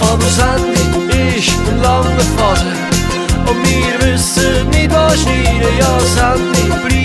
aber das Handy ist lang Phase. Und wir wissen nicht, was schneiden, ja, das Handy bleibt